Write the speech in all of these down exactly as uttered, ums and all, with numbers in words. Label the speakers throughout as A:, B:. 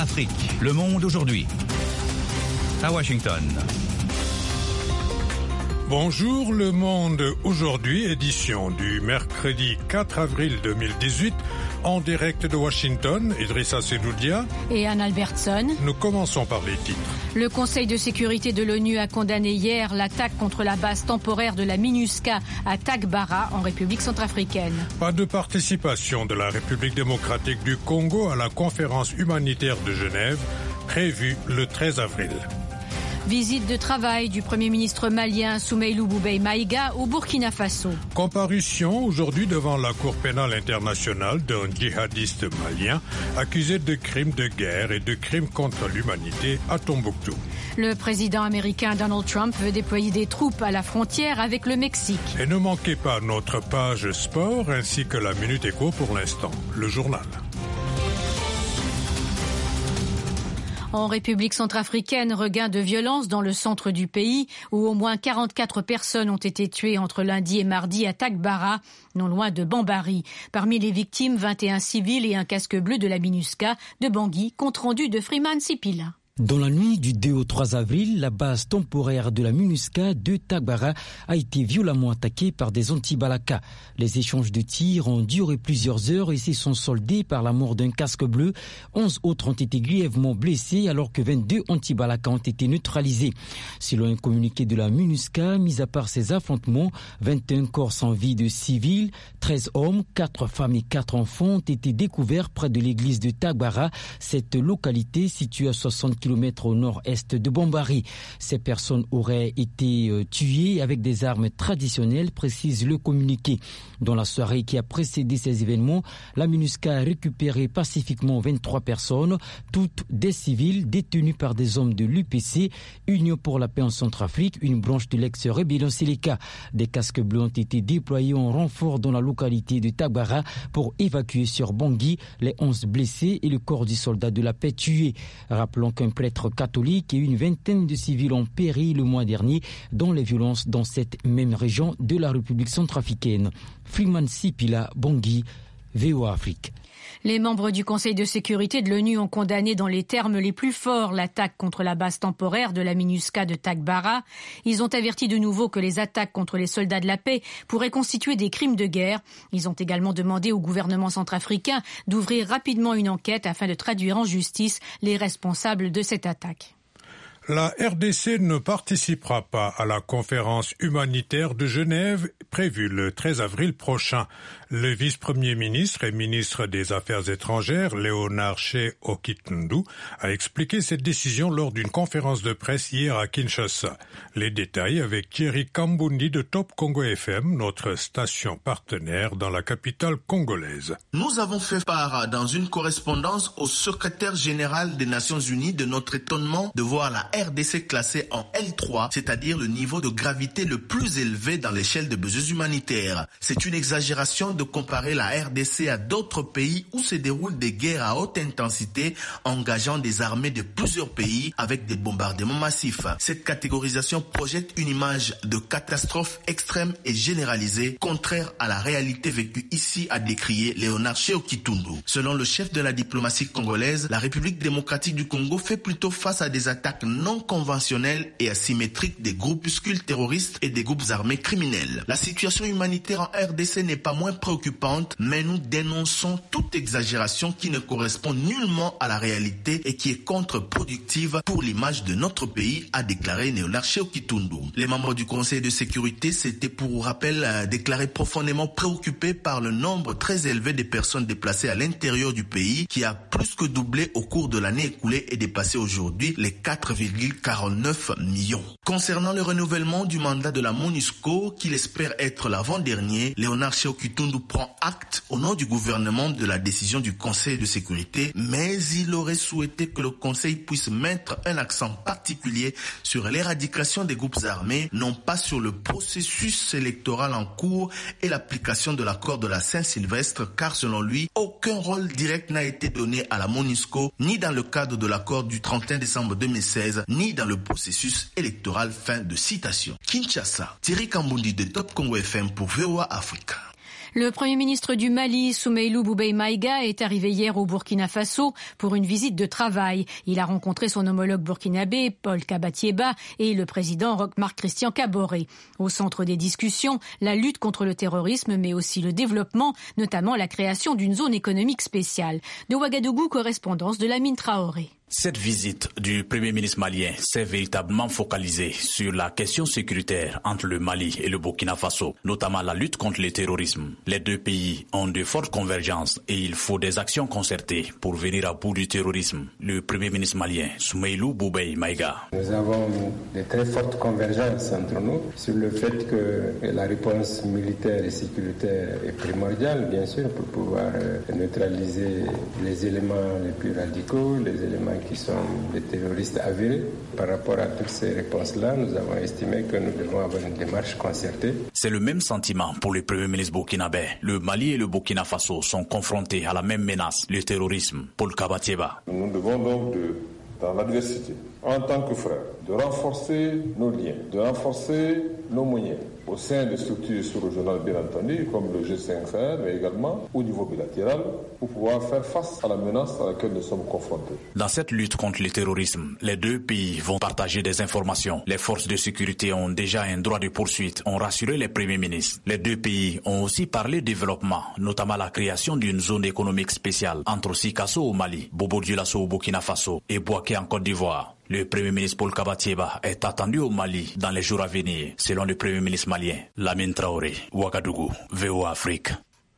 A: Afrique, Le Monde aujourd'hui. À Washington.
B: Bonjour Le Monde aujourd'hui, édition du mercredi quatre avril deux mille dix-huit, en direct de Washington, Idrissa Sedoudia
C: et Anne Albertson.
B: Nous commençons par les titres.
C: Le Conseil de sécurité de l'ONU a condamné hier l'attaque contre la base temporaire de la MINUSCA à Tagbara, en République centrafricaine.
B: Pas de participation de la République démocratique du Congo à la conférence humanitaire de Genève, prévue le treize avril.
C: Visite de travail du Premier ministre malien Soumeilou Boubèye Maïga au Burkina Faso.
B: Comparution aujourd'hui devant la Cour pénale internationale d'un djihadiste malien accusé de crimes de guerre et de crimes contre l'humanité à Tombouctou.
C: Le président américain Donald Trump veut déployer des troupes à la frontière avec le Mexique.
B: Et ne manquez pas notre page sport ainsi que la Minute Éco pour l'instant, le journal.
C: En République centrafricaine, regain de violence dans le centre du pays, où au moins quarante-quatre personnes ont été tuées entre lundi et mardi à Tagbara, non loin de Bambari. Parmi les victimes, vingt et un civils et un casque bleu de la MINUSCA de Bangui, compte rendu de Freeman Sipila.
D: Dans la nuit du deux au trois avril, la base temporaire de la MINUSCA de Tagbara a été violemment attaquée par des anti-balaka. Les échanges de tirs ont duré plusieurs heures et se sont soldés par la mort d'un casque bleu. onze autres ont été grièvement blessés alors que vingt-deux anti-balaka ont été neutralisés. Selon un communiqué de la MINUSCA, mis à part ces affrontements, vingt et un corps sans vie de civils, treize hommes, quatre femmes et quatre enfants ont été découverts près de l'église de Tagbara, cette localité située à soixante kilomètres au nord-est de Bambari. Ces personnes auraient été euh, tuées avec des armes traditionnelles, précise le communiqué. Dans la soirée qui a précédé ces événements, la MINUSCA a récupéré pacifiquement vingt-trois personnes, toutes des civils détenus par des hommes de l'U P C, Union pour la paix en Centrafrique, une branche de l'ex-rébellion Séléka. Des casques bleus ont été déployés en renfort dans la localité de Tagbara pour évacuer sur Bangui les onze blessés et le corps du soldat de la paix tué. Rappelons qu'un prêtre catholique et une vingtaine de civils ont péri le mois dernier dans les violences dans cette même région de la République centrafricaine. Freeman Sipila, Bangui, V O A Afrique.
C: Les membres du Conseil de sécurité de l'ONU ont condamné dans les termes les plus forts l'attaque contre la base temporaire de la MINUSCA de Tagbara. Ils ont averti de nouveau que les attaques contre les soldats de la paix pourraient constituer des crimes de guerre. Ils ont également demandé au gouvernement centrafricain d'ouvrir rapidement une enquête afin de traduire en justice les responsables de cette attaque.
B: La R D C ne participera pas à la conférence humanitaire de Genève prévue le treize avril prochain. Le vice-premier ministre et ministre des Affaires étrangères, Léonard Shea Okitundu, a expliqué cette décision lors d'une conférence de presse hier à Kinshasa. Les détails avec Thierry Kambundi de Top Congo F M, notre station partenaire dans la capitale congolaise.
E: Nous avons fait part dans une correspondance au secrétaire général des Nations Unies de notre étonnement de voir la R D C classée en L trois, c'est-à-dire le niveau de gravité le plus élevé dans l'échelle de besoins humanitaires. C'est une exagération de comparer la R D C à d'autres pays où se déroulent des guerres à haute intensité engageant des armées de plusieurs pays avec des bombardements massifs. Cette catégorisation projette une image de catastrophe extrême et généralisée, contraire à la réalité vécue ici, a décrié Léonard Shea Okitundu. Selon le chef de la diplomatie congolaise, la République démocratique du Congo fait plutôt face à des attaques non conventionnelles et asymétriques des groupuscules terroristes et des groupes armés criminels. La situation humanitaire en R D C n'est pas moins préoccupante, mais nous dénonçons toute exagération qui ne correspond nullement à la réalité et qui est contre-productive pour l'image de notre pays, a déclaré Léonard Shea Okitundu. Les membres du Conseil de sécurité s'étaient pour rappel déclarés profondément préoccupés par le nombre très élevé de personnes déplacées à l'intérieur du pays qui a plus que doublé au cours de l'année écoulée et dépassé aujourd'hui les quatre virgule quarante-neuf millions. Concernant le renouvellement du mandat de la MONUSCO, qu'il espère être l'avant-dernier, Léonard Shea Okitundu prend acte au nom du gouvernement de la décision du Conseil de sécurité, mais il aurait souhaité que le Conseil puisse mettre un accent particulier sur l'éradication des groupes armés, non pas sur le processus électoral en cours et l'application de l'accord de la Saint-Sylvestre, car selon lui, aucun rôle direct n'a été donné à la MONUSCO, ni dans le cadre de l'accord du trente et un décembre deux mille seize, ni dans le processus électoral. Fin de citation. Kinshasa, Thierry Kambundi de Top Congo F M pour V O A Afrique.
C: Le Premier ministre du Mali, Soumeylou Boubèye Maïga, est arrivé hier au Burkina Faso pour une visite de travail. Il a rencontré son homologue burkinabé, Paul Kabatieba, et le président Marc Christian Kaboré. Au centre des discussions, la lutte contre le terrorisme, mais aussi le développement, notamment la création d'une zone économique spéciale. De Ouagadougou, correspondance de Lamine Traoré.
F: Cette visite du Premier ministre malien s'est véritablement focalisée sur la question sécuritaire entre le Mali et le Burkina Faso, notamment la lutte contre le terrorisme. Les deux pays ont de fortes convergences et il faut des actions concertées pour venir à bout du terrorisme. Le Premier ministre malien, Soumeylou Boubèye Maïga.
G: Nous avons de très fortes convergences entre nous sur le fait que la réponse militaire et sécuritaire est primordiale, bien sûr, pour pouvoir neutraliser les éléments les plus radicaux, les éléments qui sont des terroristes avérés. Par rapport à toutes ces réponses-là, nous avons estimé que nous devons avoir une démarche concertée.
F: C'est le même sentiment pour le Premier ministre burkinabé. Le Mali et le Burkina Faso sont confrontés à la même menace, le terrorisme. Paul Kabatieba.
H: Nous devons donc, de, dans l'adversité, en tant que frères, de renforcer nos liens, de renforcer nos moyens au sein des structures sous-régionales, bien entendu, comme le G cinq Sahel, mais également au niveau bilatéral, pour pouvoir faire face à la menace à laquelle nous sommes confrontés.
F: Dans cette lutte contre le terrorisme, les deux pays vont partager des informations. Les forces de sécurité ont déjà un droit de poursuite, ont rassuré les premiers ministres. Les deux pays ont aussi parlé développement, notamment la création d'une zone économique spéciale entre Sikasso au Mali, Bobo-Dioulasso au Burkina Faso et Bouaké en Côte d'Ivoire. Le Premier ministre Paul Kabatieba est attendu au Mali dans les jours à venir, selon le Premier ministre malien, Lamine Traoré, Ouagadougou, V O A Afrique.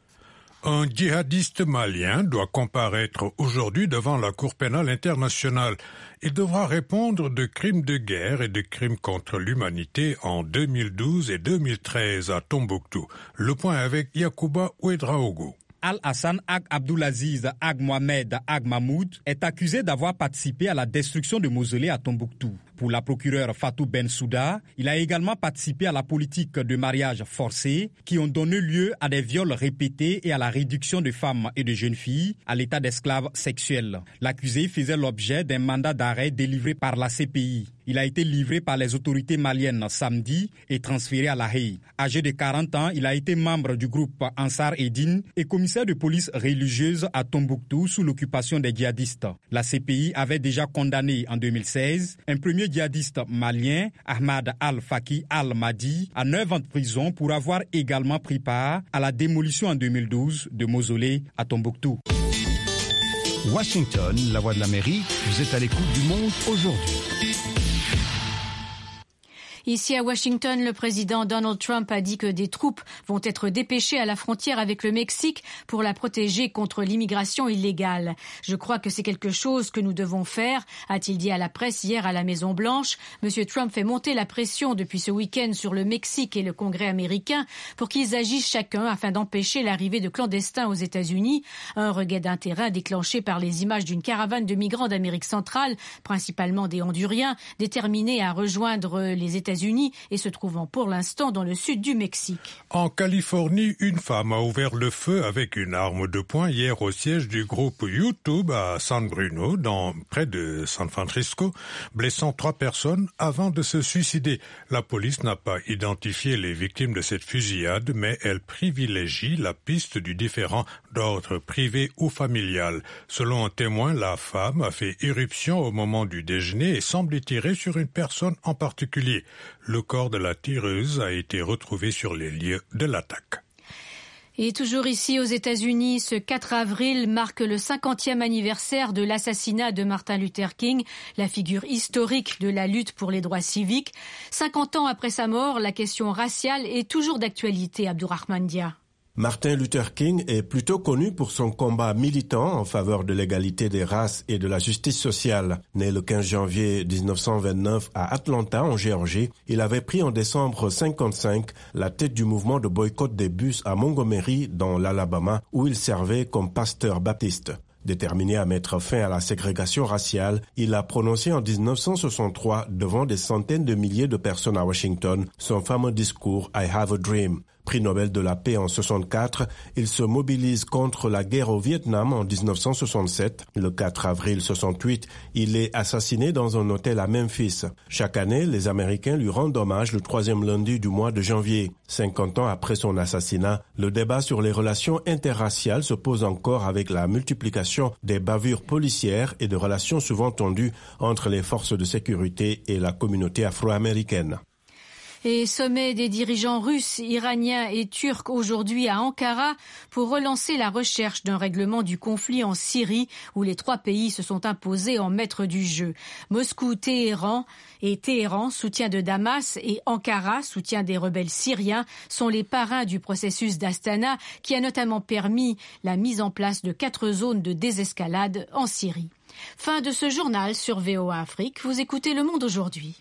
B: Un djihadiste malien doit comparaître aujourd'hui devant la Cour pénale internationale. Il devra répondre de crimes de guerre et de crimes contre l'humanité en deux mille douze et deux mille treize à Tombouctou. Le point avec Yacouba Ouedraogo.
I: Al-Hassan Ag Abdulaziz Ag Mohamed Ag Mahmoud est accusé d'avoir participé à la destruction de mausolées à Tombouctou. Pour la procureure Fatou Bensouda, il a également participé à la politique de mariage forcé qui ont donné lieu à des viols répétés et à la réduction de femmes et de jeunes filles à l'état d'esclaves sexuels. L'accusé faisait l'objet d'un mandat d'arrêt délivré par la C P I. Il a été livré par les autorités maliennes samedi et transféré à La Haye. Âgé de quarante ans, il a été membre du groupe Ansar Eddine et commissaire de police religieuse à Tombouctou sous l'occupation des djihadistes. La C P I avait déjà condamné en deux mille seize un premier djihadiste malien, Ahmad Al-Faki Al-Mahdi, à neuf ans de prison pour avoir également pris part à la démolition en deux mille douze de mausolées à Tombouctou.
A: Washington, la voix de l'Amérique, vous êtes à l'écoute du monde aujourd'hui.
C: Ici à Washington, le président Donald Trump a dit que des troupes vont être dépêchées à la frontière avec le Mexique pour la protéger contre l'immigration illégale. Je crois que c'est quelque chose que nous devons faire, a-t-il dit à la presse hier à la Maison-Blanche. Monsieur Trump fait monter la pression depuis ce week-end sur le Mexique et le Congrès américain pour qu'ils agissent chacun afin d'empêcher l'arrivée de clandestins aux États-Unis. Un regain d'intérêt déclenché par les images d'une caravane de migrants d'Amérique centrale, principalement des Honduriens, déterminés à rejoindre les États-Unis États-Unis et se trouvant pour l'instant dans le sud du Mexique.
B: En Californie, une femme a ouvert le feu avec une arme de poing hier au siège du groupe YouTube à San Bruno, dans, près de San Francisco, blessant trois personnes avant de se suicider. La police n'a pas identifié les victimes de cette fusillade, mais elle privilégie la piste du différend d'ordre privé ou familial. Selon un témoin, la femme a fait irruption au moment du déjeuner et semble tirer sur une personne en particulier. Le corps de la tireuse a été retrouvé sur les lieux de l'attaque.
C: Et toujours ici aux États-Unis, ce quatre avril marque le cinquantième anniversaire de l'assassinat de Martin Luther King, la figure historique de la lutte pour les droits civiques. cinquante ans après sa mort, la question raciale est toujours d'actualité, Abdourahmane Dia.
J: Martin Luther King est plutôt connu pour son combat militant en faveur de l'égalité des races et de la justice sociale. Né le quinze janvier mille neuf cent vingt-neuf à Atlanta, en Géorgie, il avait pris en décembre cinquante-cinq la tête du mouvement de boycott des bus à Montgomery, dans l'Alabama, où il servait comme pasteur baptiste. Déterminé à mettre fin à la ségrégation raciale, il a prononcé en dix-neuf cent soixante-trois devant des centaines de milliers de personnes à Washington son fameux discours « I have a dream ». Prix Nobel de la paix en soixante-quatre, il se mobilise contre la guerre au Vietnam en dix-neuf cent soixante-sept. Le quatre avril soixante-huit, il est assassiné dans un hôtel à Memphis. Chaque année, les Américains lui rendent hommage le troisième lundi du mois de janvier. cinquante ans après son assassinat, le débat sur les relations interraciales se pose encore avec la multiplication des bavures policières et de relations souvent tendues entre les forces de sécurité et la communauté afro-américaine.
C: Et sommet des dirigeants russes, iraniens et turcs aujourd'hui à Ankara pour relancer la recherche d'un règlement du conflit en Syrie où les trois pays se sont imposés en maître du jeu. Moscou, Téhéran et Téhéran, soutien de Damas, et Ankara, soutien des rebelles syriens, sont les parrains du processus d'Astana qui a notamment permis la mise en place de quatre zones de désescalade en Syrie. Fin de ce journal sur V O A Afrique. Vous écoutez Le Monde aujourd'hui.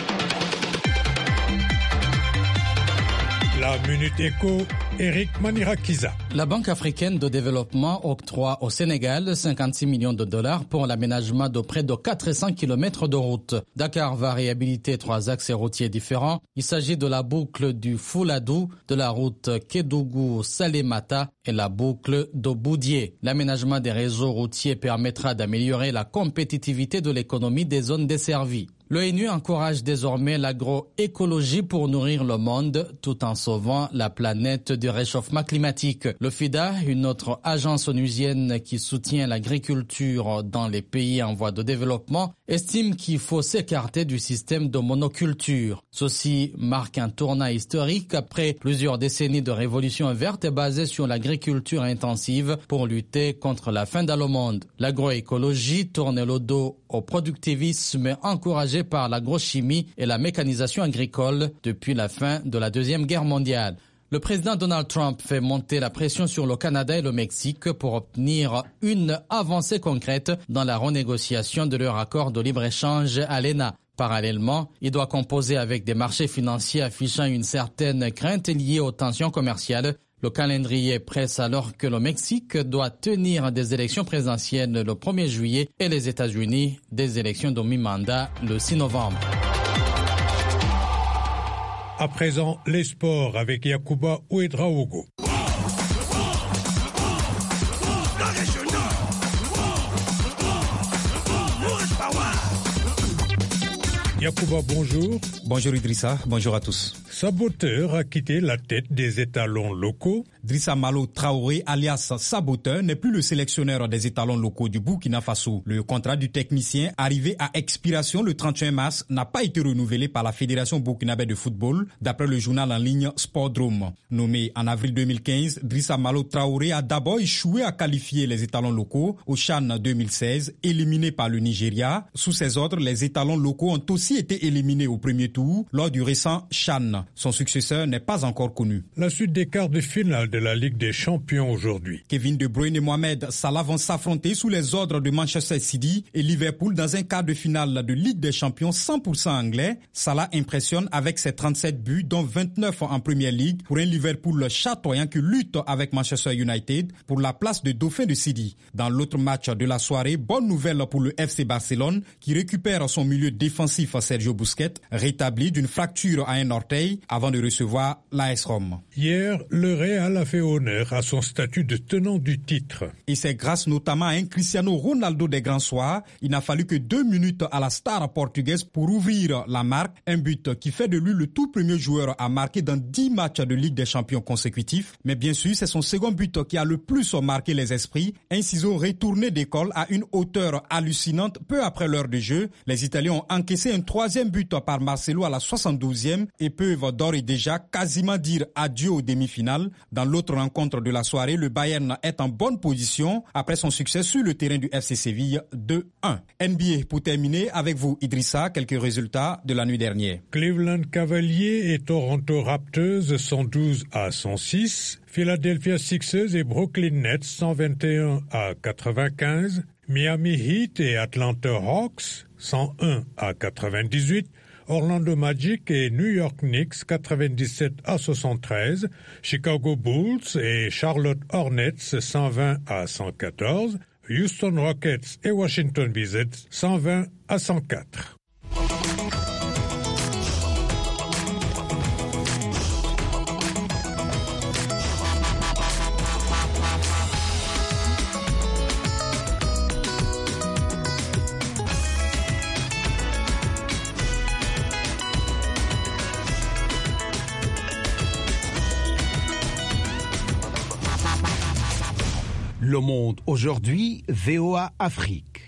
B: La Minute Éco, Eric Manirakiza.
K: La Banque africaine de développement octroie au Sénégal cinquante-six millions de dollars pour l'aménagement de près de quatre cents kilomètres de route. Dakar va réhabiliter trois axes routiers différents. Il s'agit de la boucle du Fouladou, de la route Kédougou-Salémata et la boucle de Boudié. L'aménagement des réseaux routiers permettra d'améliorer la compétitivité de l'économie des zones desservies. L'ONU encourage désormais l'agroécologie pour nourrir le monde tout en sauvant la planète du réchauffement climatique. Le FIDA, une autre agence onusienne qui soutient l'agriculture dans les pays en voie de développement, estime qu'il faut s'écarter du système de monoculture. Ceci marque un tournant historique après plusieurs décennies de révolution verte basée sur l'agriculture intensive pour lutter contre la faim dans le monde. L'agroécologie tourne le dos au productivisme encouragé par l'agrochimie et la mécanisation agricole depuis la fin de la Deuxième Guerre mondiale. Le président Donald Trump fait monter la pression sur le Canada et le Mexique pour obtenir une avancée concrète dans la renégociation de leur accord de libre-échange à l'E N A. Parallèlement, il doit composer avec des marchés financiers affichant une certaine crainte liée aux tensions commerciales. Le calendrier presse alors que le Mexique doit tenir des élections présidentielles le premier juillet et les États-Unis des élections de mi-mandat le six novembre.
B: À présent, les sports avec Yacouba Ouedraogo. Yacouba, bonjour.
I: Bonjour Idrissa, bonjour à tous.
B: Saboteur a quitté la tête des étalons locaux.
I: Drissa Malo Traoré, alias Saboteur, n'est plus le sélectionneur des étalons locaux du Burkina Faso. Le contrat du technicien, arrivé à expiration le trente et un mars, n'a pas été renouvelé par la Fédération burkinabé de football, d'après le journal en ligne Sportdrome. Nommé en avril deux mille quinze, Drissa Malo Traoré a d'abord échoué à qualifier les étalons locaux au CHAN deux mille seize, éliminé par le Nigeria. Sous ses ordres, les étalons locaux ont aussi été éliminés au premier tour lors du récent CHAN. Son successeur n'est pas encore connu.
B: La suite des quarts de finale de la Ligue des Champions aujourd'hui.
I: Kevin De Bruyne et Mohamed Salah vont s'affronter sous les ordres de Manchester City et Liverpool dans un quart de finale de Ligue des Champions cent pour cent anglais. Salah impressionne avec ses trente-sept buts, dont vingt-neuf en Premier League, pour un Liverpool chatoyant qui lutte avec Manchester United pour la place de dauphin de City. Dans l'autre match de la soirée, bonne nouvelle pour le F C Barcelone qui récupère son milieu défensif Sergio Busquets, rétabli d'une fracture à un orteil avant de recevoir l'A S Rome.
B: Hier, le Real a fait honneur à son statut de tenant du titre.
I: Et c'est grâce notamment à un Cristiano Ronaldo des grands soirs. Il n'a fallu que deux minutes à la star portugaise pour ouvrir la marque. Un but qui fait de lui le tout premier joueur à marquer dans dix matchs de Ligue des Champions consécutifs. Mais bien sûr, c'est son second but qui a le plus marqué les esprits. Un ciseau retourné d'école à une hauteur hallucinante peu après l'heure de jeu. Les Italiens ont encaissé un troisième but par Marcelo à la soixante-douzième et peuvent d'ores et déjà quasiment dire adieu aux demi-finales. Dans l'autre rencontre de la soirée, le Bayern est en bonne position après son succès sur le terrain du F C Séville deux un. N B A pour terminer avec vous Idrissa, quelques résultats de la nuit dernière.
B: Cleveland Cavaliers et Toronto Raptors cent douze à cent six, Philadelphia Sixers et Brooklyn Nets cent vingt et un à quatre-vingt-quinze, Miami Heat et Atlanta Hawks cent un à quatre-vingt-dix-huit, Orlando Magic et New York Knicks quatre-vingt-dix-sept à soixante-treize, Chicago Bulls et Charlotte Hornets cent vingt à cent quatorze, Houston Rockets et Washington Wizards cent vingt à cent quatre.
L: Le Monde aujourd'hui, V O A Afrique.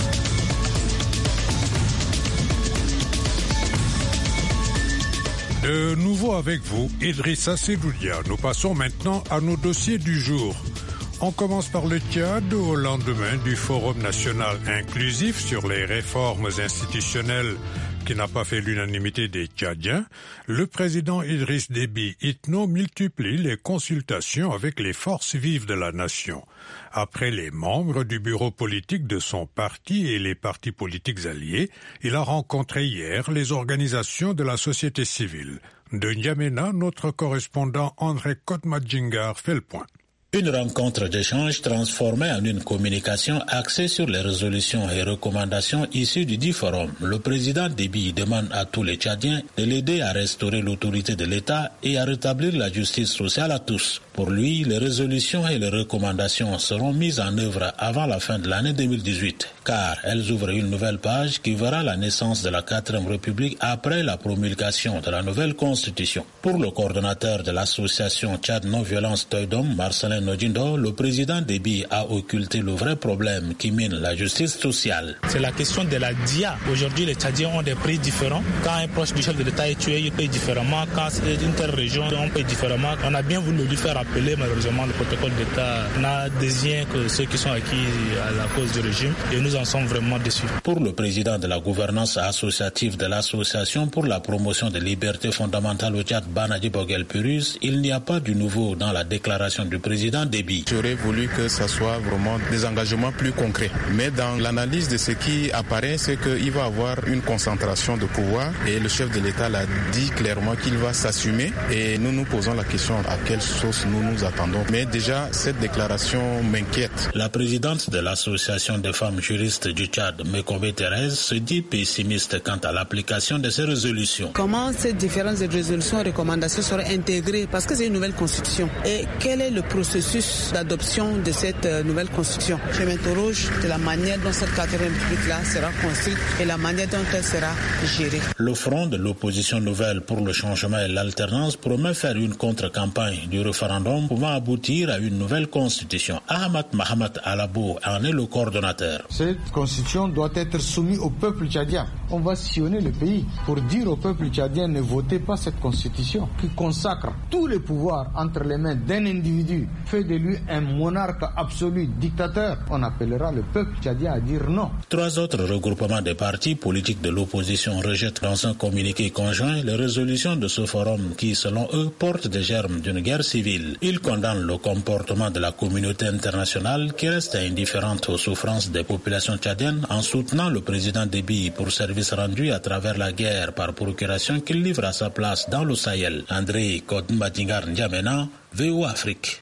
B: De nouveau avec vous, Idrissa Sedoudia. Nous passons maintenant à nos dossiers du jour. On commence par le Tchad au lendemain du Forum national inclusif sur les réformes institutionnelles qui n'a pas fait l'unanimité des Tchadiens. Le président Idriss Déby Itno multiplie les consultations avec les forces vives de la nation. Après les membres du bureau politique de son parti et les partis politiques alliés, il a rencontré hier les organisations de la société civile. De N'Djamena, notre correspondant André Kotmadjingar fait le point.
M: Une rencontre d'échange transformée en une communication axée sur les résolutions et recommandations issues du dit forum. Le président Déby demande à tous les Tchadiens de l'aider à restaurer l'autorité de l'État et à rétablir la justice sociale à tous. Pour lui, les résolutions et les recommandations seront mises en œuvre avant la fin de l'année deux mille dix-huit, car elles ouvrent une nouvelle page qui verra la naissance de la quatrième République après la promulgation de la nouvelle Constitution. Pour le coordonnateur de l'association Tchad Non-Violence Toydom, Marcelin Nodindo, le président Déby a occulté le vrai problème qui mine la justice sociale.
N: C'est la question de la D I A. Aujourd'hui, les Tchadiens ont des prix différents. Quand un proche du chef de l'État est tué, il paye différemment. Quand c'est une telle région, on paye différemment. On a bien voulu lui faire appeler, malheureusement, le protocole d'État n'a désigné que ceux qui sont acquis à la cause du régime et nous en sommes vraiment déçus.
M: Pour le président de la gouvernance associative de l'association pour la promotion des libertés fondamentales au Tchad, Banadi Bogel Purus, il n'y a pas du nouveau dans la déclaration du président Déby.
O: J'aurais voulu que ça soit vraiment des engagements plus concrets. Mais dans l'analyse de ce qui apparaît, c'est qu'il va avoir une concentration de pouvoir et le chef de l'État l'a dit clairement qu'il va s'assumer et nous nous posons la question à quelle sauce nous nous attendons. Mais déjà, cette déclaration m'inquiète.
M: La présidente de l'association des femmes juristes du Tchad, Mekombe Thérèse, se dit pessimiste quant à l'application de ces résolutions.
P: Comment ces différentes résolutions et recommandations seraient intégrées? Parce que c'est une nouvelle constitution. Et quel est le processus d'adoption de cette nouvelle constitution? Je m'interroge de la manière dont cette quatrième République-là sera construite et la manière dont elle sera gérée.
M: Le front de l'opposition nouvelle pour le changement et l'alternance promet faire une contre-campagne du référendum pouvant aboutir à une nouvelle constitution. Ahmad Mahamat Alabo en est le coordonnateur.
Q: Cette constitution doit être soumise au peuple tchadien. On va sillonner le pays pour dire au peuple tchadien ne votez pas cette constitution qui consacre tous les pouvoirs entre les mains d'un individu, fait de lui un monarque absolu, dictateur. On appellera le peuple tchadien à dire non.
M: Trois autres regroupements des partis politiques de l'opposition rejettent dans un communiqué conjoint les résolutions de ce forum qui, selon eux, portent des germes d'une guerre civile. Ils condamnent le comportement de la communauté internationale qui reste indifférente aux souffrances des populations tchadiennes en soutenant le président Déby pour service rendu à travers la guerre par procuration qu'il livre à sa place dans le Sahel. André Kodmbadingar N'Djamena, V O A Afrique.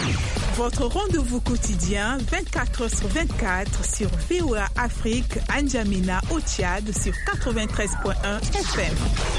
R: Votre rendez-vous quotidien vingt-quatre heures sur vingt-quatre sur V O A Afrique, N'Djamena au Tchad sur quatre-vingt-treize point un F M.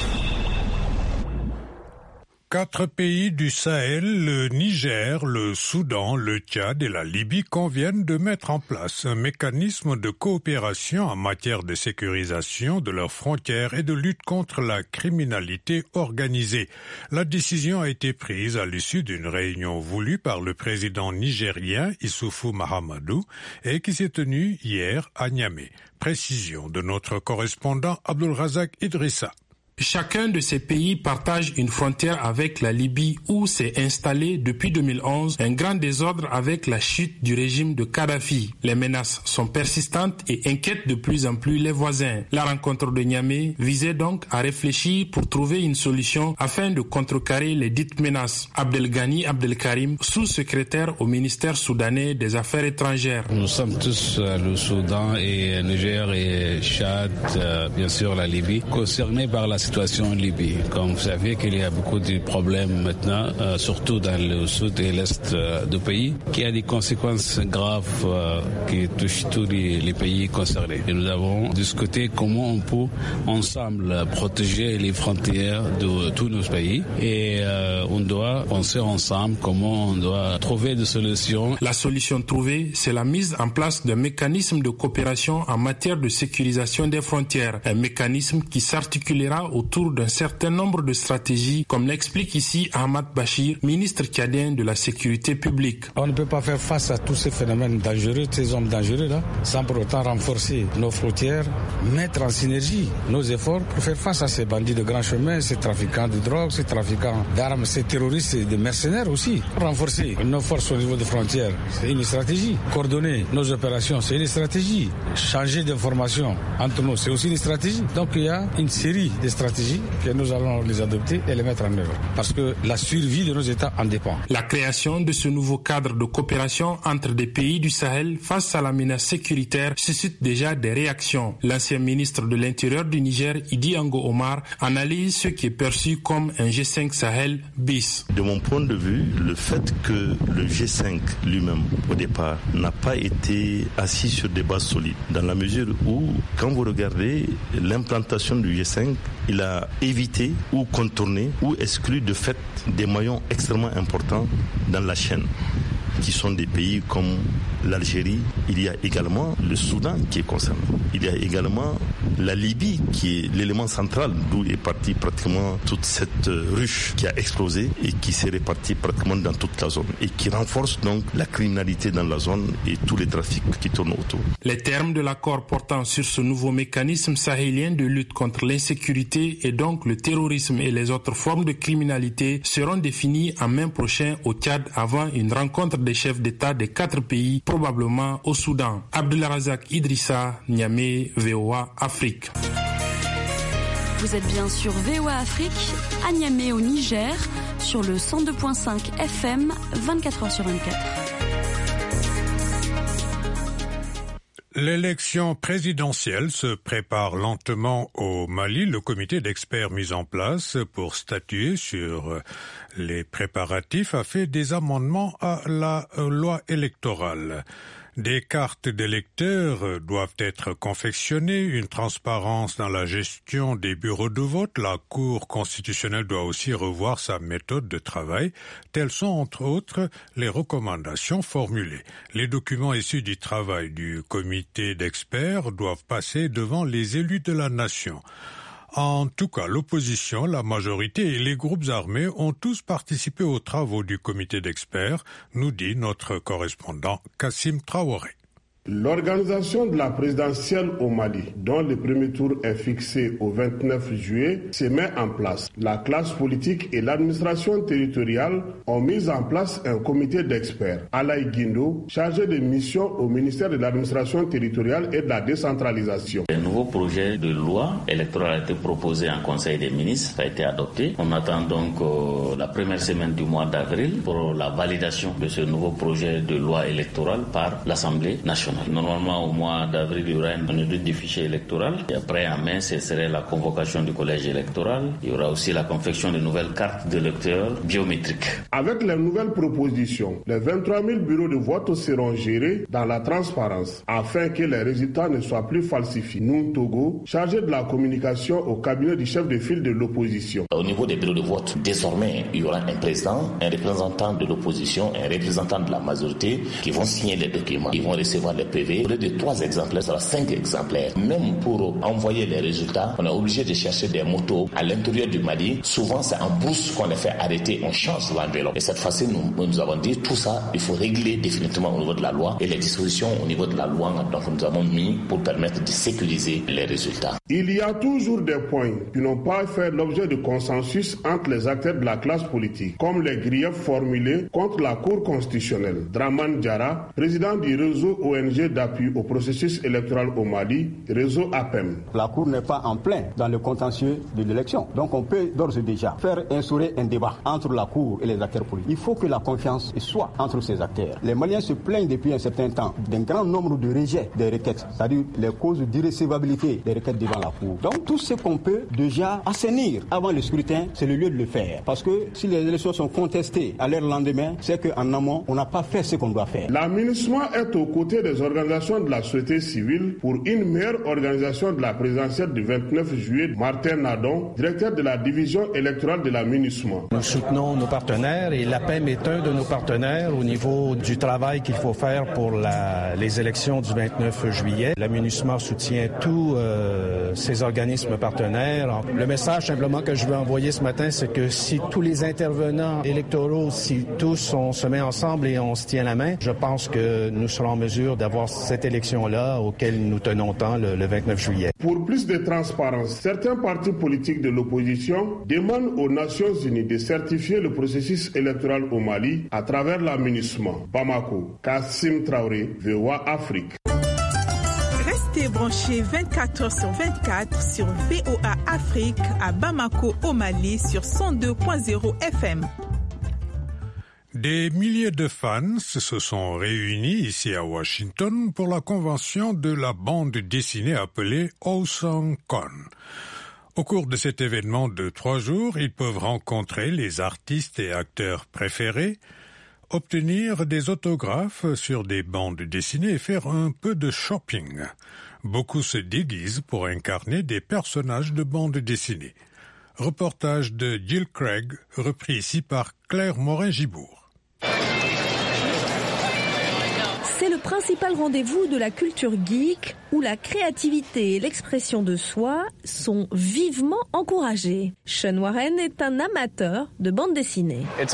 B: Quatre pays du Sahel, le Niger, le Soudan, le Tchad et la Libye conviennent de mettre en place un mécanisme de coopération en matière de sécurisation de leurs frontières et de lutte contre la criminalité organisée. La décision a été prise à l'issue d'une réunion voulue par le président nigérien Issoufou Mahamadou et qui s'est tenue hier à Niamey. Précision de notre correspondant Abdulrazak Idrissa.
S: Chacun de ces pays partage une frontière avec la Libye où s'est installé depuis deux mille onze un grand désordre avec la chute du régime de Kadhafi. Les menaces sont persistantes et inquiètent de plus en plus les voisins. La rencontre de Niamey visait donc à réfléchir pour trouver une solution afin de contrecarrer les dites menaces. Abdelghani Abdelkarim, sous-secrétaire au ministère soudanais des Affaires étrangères.
T: Nous sommes tous euh, le Soudan et euh, Niger et Tchad, euh, bien sûr la Libye, concernés par la situation en Libye. Comme vous savez qu'il y a beaucoup de problèmes maintenant, euh, surtout dans le sud et l'est euh, du pays, qui a des conséquences graves euh, qui touchent tous les, les pays concernés. Et nous avons discuté comment on peut ensemble protéger les frontières de tous nos pays et euh, on doit penser ensemble comment on doit trouver des solutions.
S: La solution trouvée, c'est la mise en place d'un mécanisme de coopération en matière de sécurisation des frontières, un mécanisme qui s'articulera au autour d'un certain nombre de stratégies, comme l'explique ici Ahmad Bachir, ministre tchadien de la Sécurité publique.
U: On ne peut pas faire face à tous ces phénomènes dangereux, ces hommes dangereux là, sans pour autant renforcer nos frontières, mettre en synergie nos efforts pour faire face à ces bandits de grand chemin, ces trafiquants de drogue, ces trafiquants d'armes, ces terroristes et des mercenaires aussi. Renforcer nos forces au niveau des frontières, c'est une stratégie. Coordonner nos opérations, c'est une stratégie. Changer d'informations entre nous, c'est aussi une stratégie. Donc il y a une série de stratégies que nous allons les adopter et les mettre en œuvre. Parce que la survie de nos États en dépend.
S: La création de ce nouveau cadre de coopération entre des pays du Sahel face à la menace sécuritaire suscite déjà des réactions. L'ancien ministre de l'Intérieur du Niger, Idi Ango Omar, analyse ce qui est perçu comme un G cinq Sahel bis.
V: De mon point de vue, le fait que le G cinq lui-même, au départ, n'a pas été assis sur des bases solides, dans la mesure où, quand vous regardez l'implantation du G cinq, il a évité ou contourné ou exclu de fait des maillons extrêmement importants dans la chaîne, qui sont des pays comme l'Algérie. Il y a également le Soudan qui est concerné. Il y a également la Libye qui est l'élément central d'où est partie pratiquement toute cette ruche qui a explosé et qui s'est répartie pratiquement dans toute la zone et qui renforce donc la criminalité dans la zone et tous les trafics qui tournent autour.
S: Les termes de l'accord portant sur ce nouveau mécanisme sahélien de lutte contre l'insécurité et donc le terrorisme et les autres formes de criminalité seront définis en mai prochain au Tchad avant une rencontre des chefs d'État des quatre pays, probablement au Soudan. Abdulrazak Idrissa, Niamey, V O A Afrique.
W: Vous êtes bien sur V O A Afrique, à Niamey au Niger, sur le cent deux virgule cinq F M, vingt-quatre heures sur vingt-quatre.
B: L'élection présidentielle se prépare lentement au Mali. Le comité d'experts mis en place pour statuer sur les préparatifs a fait des amendements à la loi électorale. Des cartes d'électeurs doivent être confectionnées, une transparence dans la gestion des bureaux de vote. La Cour constitutionnelle doit aussi revoir sa méthode de travail. Telles sont entre autres les recommandations formulées. Les documents issus du travail du comité d'experts doivent passer devant les élus de la nation. En tout cas, l'opposition, la majorité et les groupes armés ont tous participé aux travaux du comité d'experts, nous dit notre correspondant Kassim Traoré.
X: L'organisation de la présidentielle au Mali, dont le premier tour est fixé au vingt-neuf juillet, se met en place. La classe politique et l'administration territoriale ont mis en place un comité d'experts. Alaï Guindo, chargé de mission au ministère de l'administration territoriale et de la décentralisation.
Y: Un nouveau projet de loi électorale a été proposé en Conseil des ministres, ça a été adopté. On attend donc euh, la première semaine du mois d'avril pour la validation de ce nouveau projet de loi électorale par l'Assemblée nationale. Normalement, au mois d'avril, il y aura une audit du fichier électoral. Et après, en mai, ce serait la convocation du collège électoral. Il y aura aussi la confection de nouvelles cartes d'électeurs biométriques.
X: Avec les nouvelles propositions, les vingt-trois mille bureaux de vote seront gérés dans la transparence afin que les résultats ne soient plus falsifiés. Nous, Togo, chargé de la communication au cabinet du chef de file de l'opposition.
Y: Au niveau des bureaux de vote, désormais, il y aura un président, un représentant de l'opposition, un représentant de la majorité qui vont signer les documents. Ils vont recevoir les P V. Au lieu de trois exemplaires, ça sera cinq exemplaires. Même pour envoyer les résultats, on est obligé de chercher des motos à l'intérieur du Mali. Souvent, c'est en brousse qu'on les fait arrêter. On change l'enveloppe. Et cette fois-ci, nous, nous avons dit tout ça, il faut régler définitivement au niveau de la loi. Et les dispositions au niveau de la loi, donc nous avons mis pour permettre de sécuriser les résultats.
X: Il y a toujours des points qui n'ont pas fait l'objet de consensus entre les acteurs de la classe politique, comme les griefs formulés contre la Cour constitutionnelle. Draman Diarra, président du réseau O N G d'appui au processus électoral au Mali, réseau A P E M.
Z: La Cour n'est pas en plein dans le contentieux de l'élection. Donc on peut d'ores et déjà faire instaurer un débat entre la Cour et les acteurs politiques. Il faut que la confiance soit entre ces acteurs. Les Maliens se plaignent depuis un certain temps d'un grand nombre de rejets des requêtes, c'est-à-dire les causes d'irrécevabilité des requêtes devant la Cour. Donc tout ce qu'on peut déjà assainir avant le scrutin, c'est le lieu de le faire. Parce que si les élections sont contestées à leur lendemain, c'est qu'en amont, on n'a pas fait ce qu'on doit faire.
X: L'aménagement est aux côtés des des organisations de la société civile pour une meilleure organisation de la présidentielle du vingt-neuf juillet. Martin Nadon, directeur de la division électorale de la MINUSMA.
A: Nous soutenons nos partenaires et l'A P E M est un de nos partenaires au niveau du travail qu'il faut faire pour la, les élections du vingt-neuf juillet. La MINUSMA soutient tous euh, ces organismes partenaires. Le message simplement que je veux envoyer ce matin, c'est que si tous les intervenants électoraux, si tous on se met ensemble et on se tient la main, je pense que nous serons en mesure d'avoir cette élection-là auquel nous tenons tant le, le vingt-neuf juillet.
X: Pour plus de transparence, certains partis politiques de l'opposition demandent aux Nations Unies de certifier le processus électoral au Mali à travers la MINUSMA. Bamako, Kassim Traoré, V O A Afrique.
R: Restez branchés vingt-quatre heures sur vingt-quatre sur V O A Afrique à Bamako au Mali sur cent deux point zéro F M.
B: Des milliers de fans se sont réunis ici à Washington pour la convention de la bande dessinée appelée Awesome Con. Au cours de cet événement de trois jours, ils peuvent rencontrer les artistes et acteurs préférés, obtenir des autographes sur des bandes dessinées et faire un peu de shopping. Beaucoup se déguisent pour incarner des personnages de bandes dessinées. Reportage de Jill Craig, repris ici par Claire Morin-Gibourg.
D: C'est le principal rendez-vous de la culture geek où la créativité et l'expression de soi sont vivement encouragées. Sean Warren est un amateur de bande dessinée.
E: C'est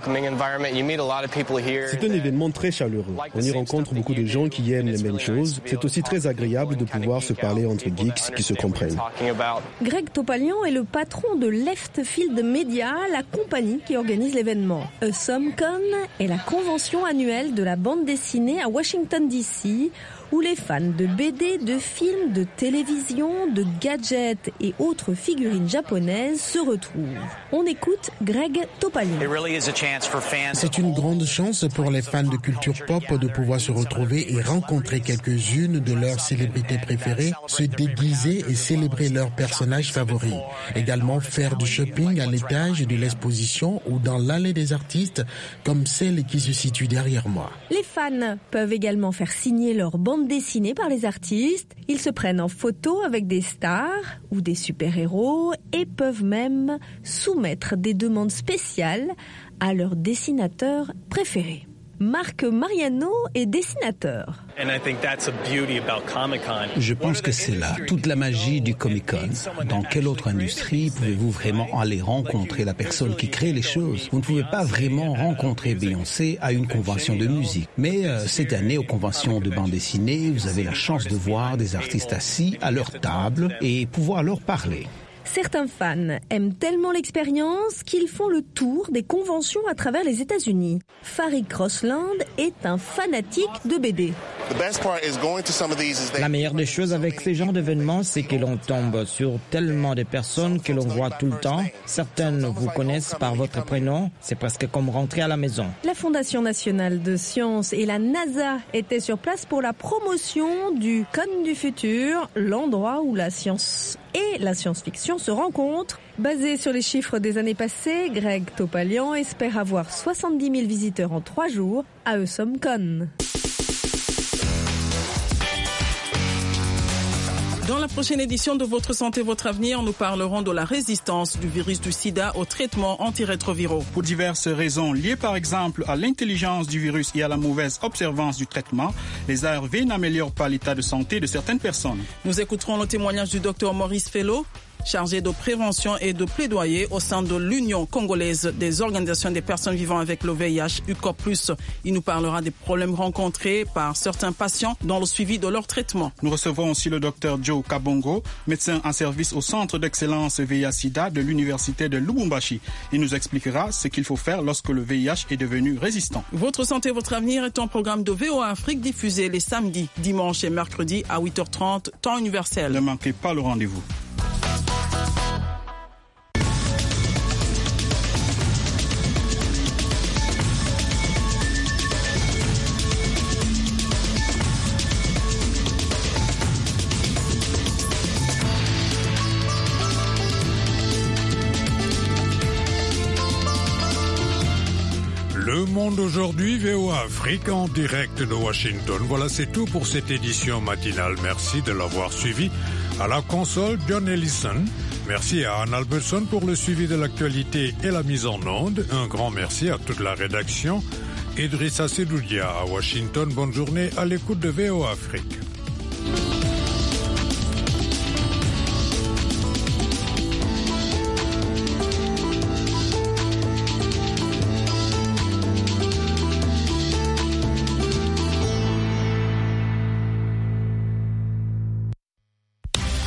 E: un événement très chaleureux. On y rencontre beaucoup de gens qui aiment les mêmes choses. C'est aussi très agréable de pouvoir se parler entre geeks qui se comprennent.
D: Greg Topalian est le patron de Left Field Media, la compagnie qui organise l'événement. AwesomeCon est la convention annuelle de la bande dessinée à Washington D C, où les fans de B D, de films, de télévision, de gadgets et autres figurines japonaises se retrouvent. On écoute Greg Topalian.
F: C'est une grande chance pour les fans de culture pop de pouvoir se retrouver et rencontrer quelques-unes de leurs célébrités préférées, se déguiser et célébrer leurs personnages favoris. Également faire du shopping à l'étage de l'exposition ou dans l'allée des artistes, comme celle qui se situe derrière moi.
D: Les fans peuvent également faire signer leur bande dessinée par les artistes. Ils se prennent en photo avec des stars ou des super-héros et peuvent même soumettre des demandes spéciales à leurs dessinateurs préférés. Marc Mariano est dessinateur.
L: Je pense que c'est là toute la magie du Comic-Con. Dans quelle autre industrie pouvez-vous vraiment aller rencontrer la personne qui crée les choses? Vous ne pouvez pas vraiment rencontrer Beyoncé à une convention de musique. Mais euh, cette année, aux conventions de bande dessinée, vous avez la chance de voir des artistes assis à leur table et pouvoir leur parler.
D: Certains fans aiment tellement l'expérience qu'ils font le tour des conventions à travers les États-Unis. Farid Crossland est un fanatique de B D.
G: La meilleure des choses avec ces genres d'événements, c'est que l'on tombe sur tellement de personnes que l'on voit tout le temps. Certaines vous connaissent par votre prénom. C'est presque comme rentrer à la maison.
D: La Fondation nationale de sciences et la NASA étaient sur place pour la promotion du Con du futur, l'endroit où la science et la science-fiction se rencontrent. Basé sur les chiffres des années passées, Greg Topalian espère avoir soixante-dix mille visiteurs en trois jours à AwesomeCon.
R: Dans la prochaine édition de Votre Santé, Votre Avenir, nous parlerons de la résistance du virus du sida aux traitements antirétroviraux.
H: Pour diverses raisons liées par exemple à l'intelligence du virus et à la mauvaise observance du traitement, les A R V n'améliorent pas l'état de santé de certaines personnes.
R: Nous écouterons le témoignage du docteur Maurice Fellow, chargé de prévention et de plaidoyer au sein de l'Union congolaise des organisations des personnes vivant avec le V I H, U C O P plus. Il nous parlera des problèmes rencontrés par certains patients dans le suivi de leur traitement.
H: Nous recevrons aussi le docteur Joe Kabongo, médecin en service au Centre d'excellence V I H-Sida de l'Université de Lubumbashi. Il nous expliquera ce qu'il faut faire lorsque le V I H est devenu résistant.
R: Votre santé, votre avenir est un programme de V O A Afrique diffusé les samedis, dimanches et mercredis à huit heures trente, temps universel.
H: Ne manquez pas le rendez-vous.
B: Le Le Monde aujourd'hui, V O A Afrique en direct de Washington. Voilà, c'est tout pour cette édition matinale. Merci de l'avoir suivi. À la console, John Ellison. Merci à Anne Albertson pour le suivi de l'actualité et la mise en onde. Un grand merci à toute la rédaction. Idrissa Sedoudia à Washington. Bonne journée à l'écoute de V O A Afrique.